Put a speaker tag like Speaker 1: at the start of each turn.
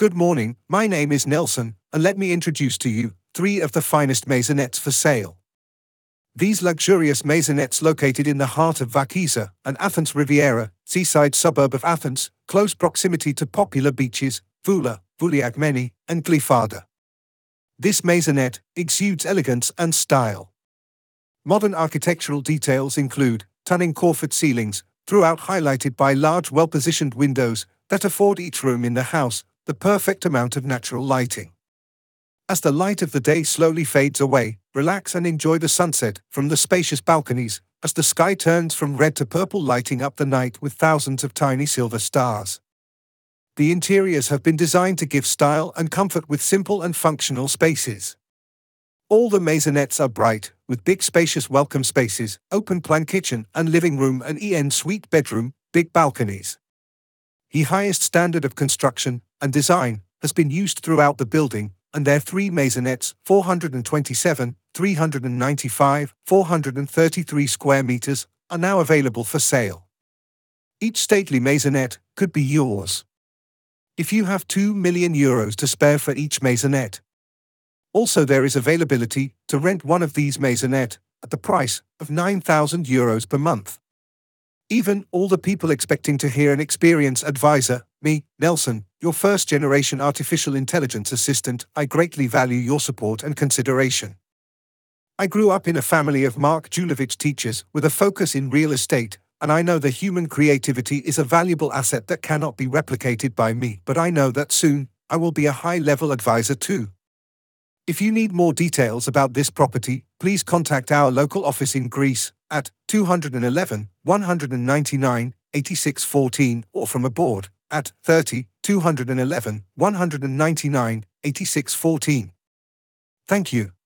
Speaker 1: Good morning, my name is Nelson, and let me introduce to you 3 of the finest maisonettes for sale. These luxurious maisonettes located in the heart of Vakiza, an Athens Riviera, seaside suburb of Athens, close proximity to popular beaches, Voula, Vouliagmeni, and Glyfada. This maisonette exudes elegance and style. Modern architectural details include stunning Corford ceilings, throughout highlighted by large well-positioned windows that afford each room in the house the perfect amount of natural lighting. As the light of the day slowly fades away, relax and enjoy the sunset from the spacious balconies, as the sky turns from red to purple, lighting up the night with thousands of tiny silver stars. The interiors have been designed to give style and comfort with simple and functional spaces. All the maisonettes are bright, with big spacious welcome spaces, open-plan kitchen and living room and en-suite bedroom, big balconies. The highest standard of construction and design has been used throughout the building, and their 3 maisonettes, 427, 395, 433 square meters, are now available for sale. Each stately maisonette could be yours, if you have €2 million to spare for each maisonette. Also, there is availability to rent one of these maisonettes at the price of €9,000 per month. Even all the people expecting to hear an experienced advisor, me, Nelson, your first-generation artificial intelligence assistant, I greatly value your support and consideration. I grew up in a family of Mark Julovich teachers with a focus in real estate, and I know the human creativity is a valuable asset that cannot be replicated by me, but I know that soon, I will be a high-level advisor too. If you need more details about this property, please contact our local office in Greece at 211 199 8614 or from abroad at 30 211 199 8614. Thank you.